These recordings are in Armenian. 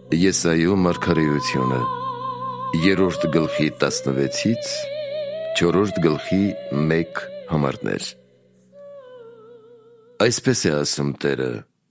Եսայու մարգարեությունը 3-րդ գլխի 16-ից 4-րդ գլխի 1 համարներ։ Այսպես է ասում Տերը.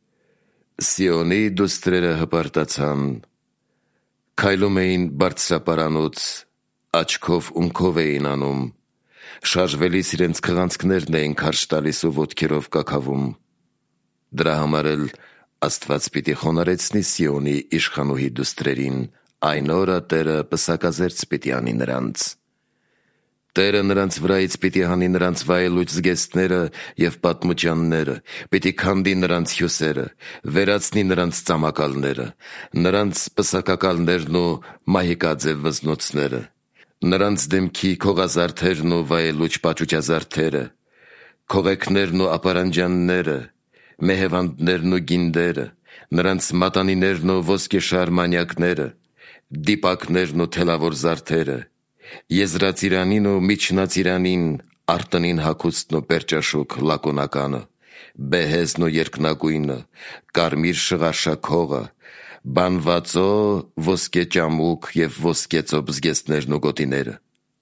Սիոնի դուստրերը հպարտացան, քայլում էին բարձրապարանոց, աչքով ունքով էին անում, շարժվելիս իրենց քղանցքներն էին քարշ տալիս ու ոտքերով կաքավում։ Դրա համար էլ Աստված պիտի խոնարհեցնի Սիոնի իշխանուհի դուստրերին, այն օրը Տերը պսակազերծ պիտի անի նրանց։ Տերը նրանց վրայից պիտի հանի նրանց վայելուչ զգեստները և պատմուճանները, պիտի քանդի նրանց հյուսերը, վերացնի նրանց ծամակալները, նրանց պսակակալներն ու մահիկաձև վզնոցները, նրանց դեմքի քողազարդերն ու վայելուչ պաճուճազարդերը, քողեքներն ու ապարանջանները, մեհևանդներն ու գինդերը, նրանց մատանիներն ու ոսկեշար մանյակները, դիպակներն ու թելավոր զարդերը, եզրածիրանին ու միջնածիրանին, արտնին հագուստն ու պերճաշուք լակոնականը, բեհեզն ու երկնագույնը, կարմիր շղարշաքողը, բանվածո ոսկե ճամուկ և ոսկեծո բզգեստներն ու գոտիները։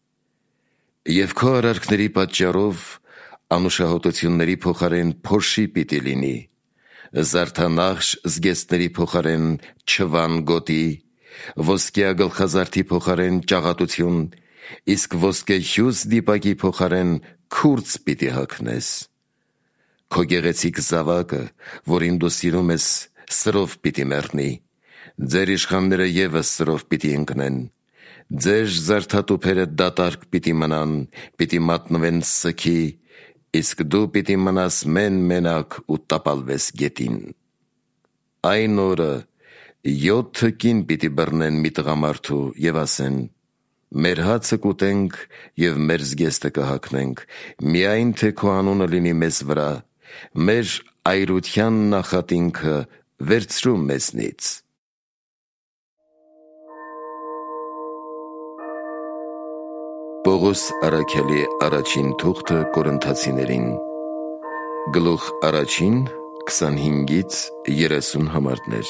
Եվ քո արարքների պատճառով անուշահոտությունների փոխարեն փոշի պիտի լինի, զարդանախշ զգեստների փոխարեն չվան գոտի, ոսկյա գլխազարդի փոխարեն ճաղատություն, իսկ ոսկե հյուս դիպակի փոխարեն քուրձ պիտի հագնես։ Քո գեղեցիկ զավակը, որին դու սիրում ես, սրով պիտի մեռնի, ձեր իշխանները ևս սրով պիտի ընկնեն, ձեր զարդատուփերը դատարկ պիտի մնան, պիտի մատնվեն սգի, իսկ դու պիտի մնաս մեն-մենակ ու տապալվես գետին։ Այն օրը 7 կին պիտի բռնեն մի տղամարդու և ասեն. մեր հացը կուտենք և մեր զգեստը կհագնենք, միայն թե քո անունը լինի մեզ վրա, մեր այրության նախատինքը վերցրու մեզնից։ Պողոս առաքյալի առաջին թուղթը Կորինթացիներին, գլուխ 1, 25-ից 30 համարներ։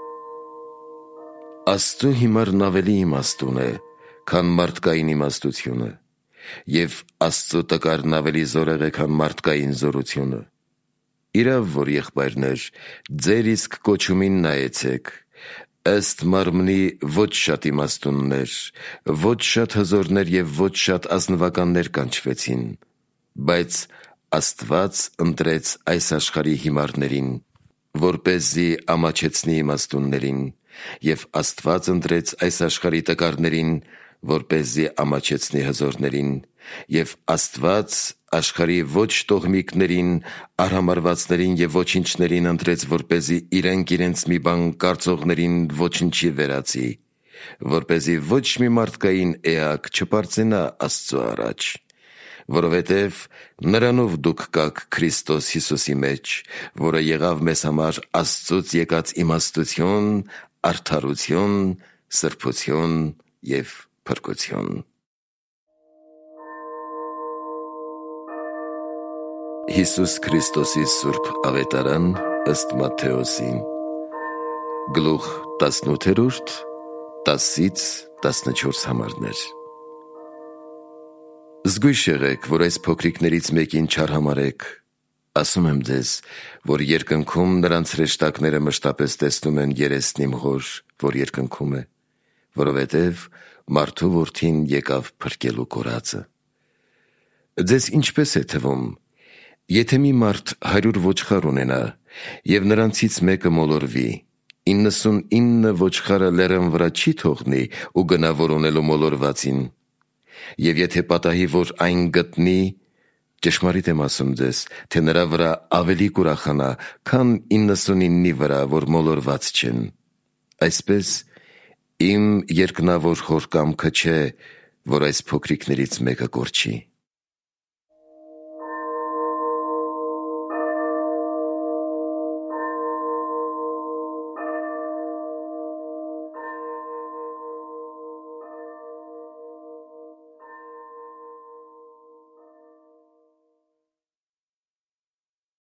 Աստծո հիմարն ավելի իմաստուն է, քան մարդկային իմաստությունը, և Աստծո տկարն ավելի զորեղ է, քան մարդկային զորությունը։ Իրավ, որ եղբայրներ, ձեր իսկ կոչումին նայեցեք, ըստ մարմնի ոչ շատ իմաստուններ, ոչ շատ հզորներ և ոչ շատ ազնվականներ կանչվեցին, բայց Աստված ընտրեց այս աշխարհի հիմարներին, որպեսզի ամաչեցնի իմաստուններին, և Աստված ընտրեց այս աշխարհի տկարներին, որպեսզի ամաչեցնի հզորներին, և Աստված աշխարհի ոչ տոհմիկներին, արհամարհվածներին և ոչինչներին ընտրեց, որպեսզի իրենք իրենց մի բան կարծողներին ոչնչի վերածի, որպեսզի ոչ մի մարդկային էակ չպարծենա Աստծո առաջ, որովհետև նրանով դուք կաք Քրիստոս Հիսուսի մեջ, որը եղավ մեզ համար Աստծուց եկած իմաստություն, արդարություն, սրբություն և փրկություն։ Հիսուս Քրիստոսի սուրբ ավետարան ըստ Մատթեոսի, գլուխ 18, 10-ից 14 համարներ։ Զգույշ եղեք, որ այս փոքրիկներից մեկին չարհամարեք, ասում եմ ձեզ, որ երկնքում նրանց հրեշտակները մշտապես տեսնում են երեսնիմ Հոր, որ երկնքում է, որովհետև մարդու որդին եկավ փրկելու կորածը։ Ձեզ ինչպես է թվում, եթե մի մարդ 100 ոչխար ունենա, և նրանցից մեկը մոլորվի, 99 ոչխարը լեռան վրա չի թողնի ու գնա որոնելու մոլորվածին, և եթե պատահի, որ այն գտնի, ճշմարիտ եմ ասում ձեզ, թե նրա վրա ավելի կուրախանա, քան 99-ի վրա, որ մոլորված չեն։ Այսպես, իմ երկնավոր Հոր կամքը չէ, որ այս փոքրիկներից մեկը կորչի։